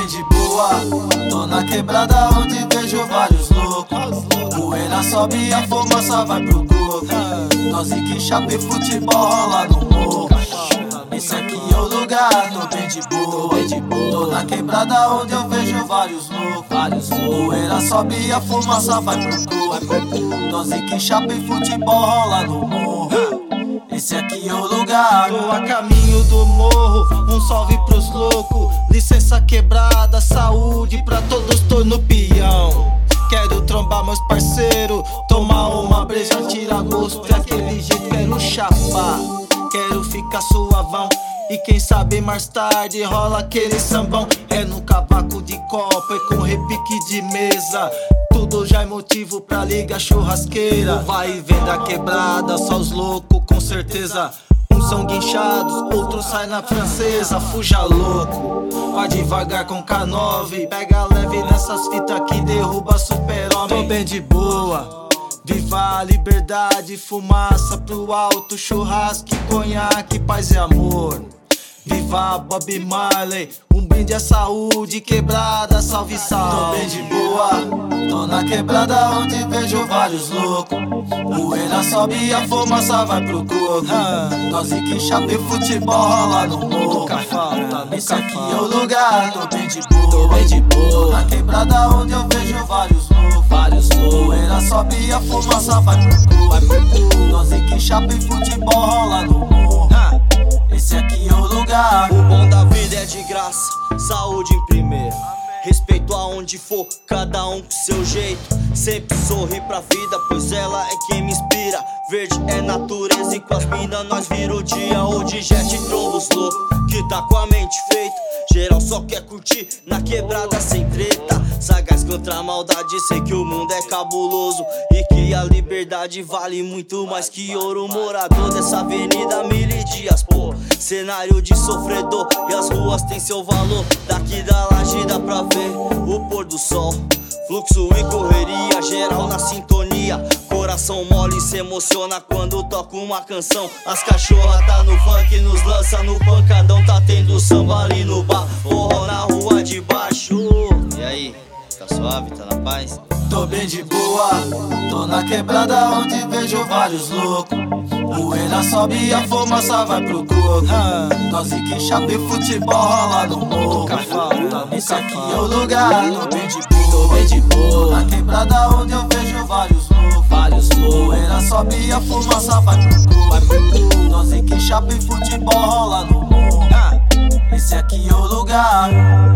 de boa, tô na quebrada onde vejo vários loucos. Poeira sobe e a fumaça vai pro corpo. Nós e que chapa e futebol rola no morro. Esse aqui é o lugar, tô bem de boa. Tô na quebrada onde eu vejo vários loucos. Poeira sobe e a fumaça vai pro corpo. Nós e que chapa e futebol rola no morro. Esse aqui é o lugar. Tô a caminho do morro, um salve pros loucos. Licença quebrada, saúde pra todos, tô no peão. Quero trombar meus parceiros, tomar uma breja, tirar gosto. É aquele jeito, quero chapar, quero ficar suavão. E quem sabe mais tarde rola aquele sambão. É no cavaco de copa e com repique de mesa. Tudo já é motivo pra ligar churrasqueira. Vai e vem da quebrada, só os loucos com certeza. Uns são guinchados, outros saem na francesa. Fuja louco, vai devagar com K9. Pega leve nessas fitas que derruba super-homem. Tô bem de boa, viva a liberdade. Fumaça pro alto, churrasco, conhaque, paz e amor. Viva Bob Marley, um brinde à saúde, quebrada, salve, salve. Tô bem de boa, tô na quebrada onde vejo vários loucos. Poeira sobe e a fumaça vai pro corpo. Nós e que chapa e futebol rola no morro. Nunca falta, esse aqui é o lugar, tô bem de boa. Tô na quebrada onde eu vejo vários loucos. Poeira sobe e a fumaça vai pro corpo. Nós e que chapa e futebol rola no morro. Esse aqui é o lugar. O bom da vida é de graça, saúde em primeiro. Respeito aonde for, cada um com seu jeito. Sempre sorri pra vida, pois ela é quem me inspira. Verde é natureza e com as minas nós vira o dia. Ou de jet e trombos louco, que tá com a mente feita. Geral só quer curtir na quebrada sem treta. Sagaz contra a maldade, sei que o mundo é cabuloso e que a liberdade vale muito mais que ouro. Morador dessa avenida, mil dias, pô. Cenário de sofredor e as ruas têm seu valor. Daqui da laje dá pra ver o pôr do sol. Fluxo e correria, geral na sintonia. Coração mole se emociona quando toca uma canção. As cachorras tá no funk, nos lança no pancadão. Tá tendo samba ali no bar, forró na rua de baixo. E aí, tá suave, tá na paz? Tô bem de boa, tô na quebrada onde vejo vários loucos. Poeira sobe e a fumaça vai pro corpo. Nós e que chapa e futebol rola no morro. Nunca falta, esse aqui é o lugar. Tô bem de boa, tô na quebrada onde eu vejo vários loucos. Poeira sobe e a fumaça vai pro corpo. Nós e que chapa e futebol rola no morro. Esse aqui é o lugar.